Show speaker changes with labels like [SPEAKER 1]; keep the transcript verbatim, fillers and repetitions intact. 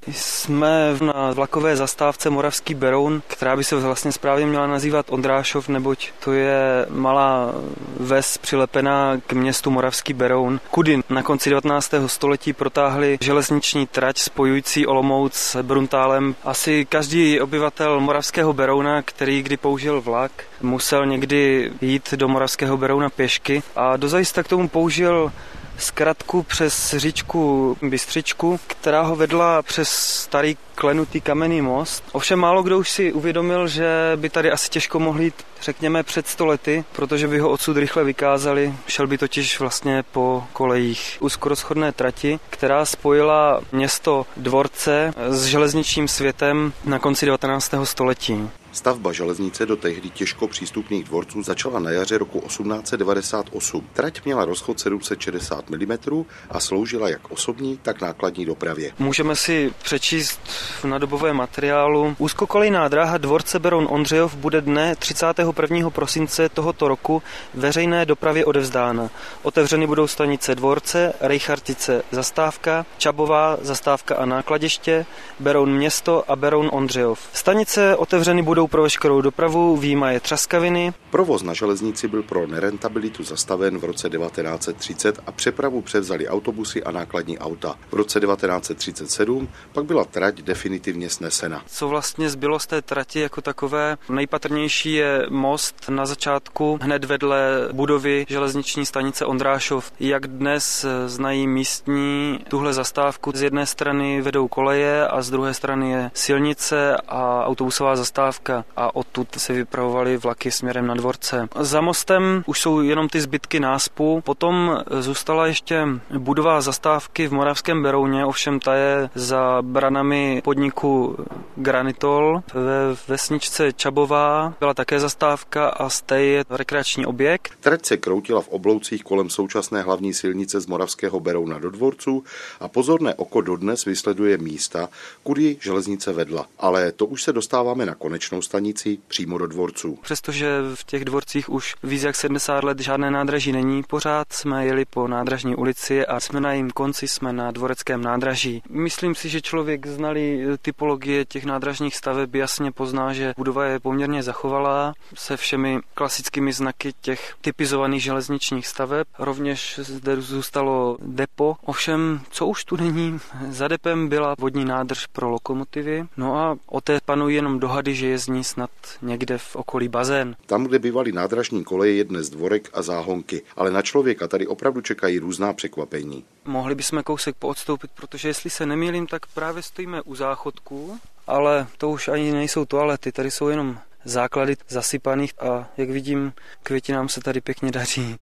[SPEAKER 1] Jsme na vlakové zastávce Moravský Beroun, která by se vlastně správně měla nazývat Ondrášov, neboť to je malá ves přilepená k městu Moravský Beroun, kudy na konci devatenáctého století protáhli železniční trať spojující Olomouc s Bruntálem. Asi každý obyvatel Moravského Berouna, který kdy použil vlak, musel někdy jít do Moravského Berouna pěšky a dozajista k tomu použil zkratku přes říčku Bystřičku, která ho vedla přes starý klenutý kamenný most. Ovšem málo kdo už si uvědomil, že by tady asi těžko mohli jít, řekněme, před sto lety, protože by ho odsud rychle vykázali. Šel by totiž vlastně po kolejích úzkorozchodné trati, která spojila město Dvorce s železničním světem na konci devatenáctého století.
[SPEAKER 2] Stavba železnice do tehdy těžko přístupných dvorců začala na jaře roku osmnáct set devadesát osm. Trať měla rozchod sedm set šedesát milimetrů a sloužila jak osobní, tak nákladní dopravě.
[SPEAKER 1] Můžeme si přečíst na dobovém materiálu. Úzkokolejná dráha Dvorce Beroun Ondřejov bude dne třicátého prvního prosince tohoto roku veřejné dopravě odevzdána. Otevřeny budou stanice Dvorce, Rejchartice zastávka, Čabová zastávka a nákladiště, Beroun město a Beroun Ondřejov. Stanice otevřeny budou pro veškerou dopravu, výjimaje Třaskaviny.
[SPEAKER 2] Provoz na železnici byl pro nerentabilitu zastaven v roce devatenáct set třicet a přepravu převzali autobusy a nákladní auta. V roce devatenáct set třicet sedm pak byla trať definitivně snesena.
[SPEAKER 1] Co vlastně zbylo z té trati jako takové? Nejpatrnější je most na začátku hned vedle budovy železniční stanice Ondrášov. Jak dnes znají místní tuhle zastávku, z jedné strany vedou koleje a z druhé strany je silnice a autobusová zastávka a odtud se vypravovaly vlaky směrem na Dvorce. Za mostem už jsou jenom ty zbytky náspu, potom zůstala ještě budova zastávky v Moravském Berouně, ovšem ta je za branami podniku Granitol. Ve vesničce Čabová byla také zastávka a z té je rekreační objekt.
[SPEAKER 2] Trať se kroutila v obloucích kolem současné hlavní silnice z Moravského Berouna do Dvorců a pozorné oko dodnes vysleduje místa, kudy železnice vedla. Ale to už se dostáváme na konečnou stanici přímo do Dvorců.
[SPEAKER 1] Přestože v těch dvorcích už víc jak sedmdesát let žádné nádraží není, pořád jsme jeli po nádražní ulici a jsme na jejím konci, jsme na Dvoreckém nádraží. Myslím si, že člověk znalý typologie těch nádražních staveb jasně pozná, že budova je poměrně zachovalá se všemi klasickými znaky těch typizovaných železničních staveb. Rovněž zde zůstalo depo. Ovšem, co už tu není, za depem byla vodní nádrž pro lokomotivy. No a o té panují jenom dohady, že je z ní snad někde v okolí bazén.
[SPEAKER 2] Tam, kde bývaly nádražní koleje, je dnes dvorek a záhonky, ale na člověka tady opravdu čekají různá překvapení.
[SPEAKER 1] Mohli bychom kousek poodstoupit, protože jestli se nemýlím, tak právě stojíme u záchodku, ale to už ani nejsou toalety, tady jsou jenom základy zasypaných a jak vidím, květinám se tady pěkně daří.